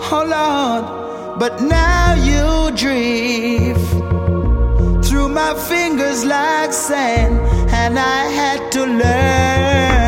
oh Lord. But now you drift through my fingers like sand, and I had to learn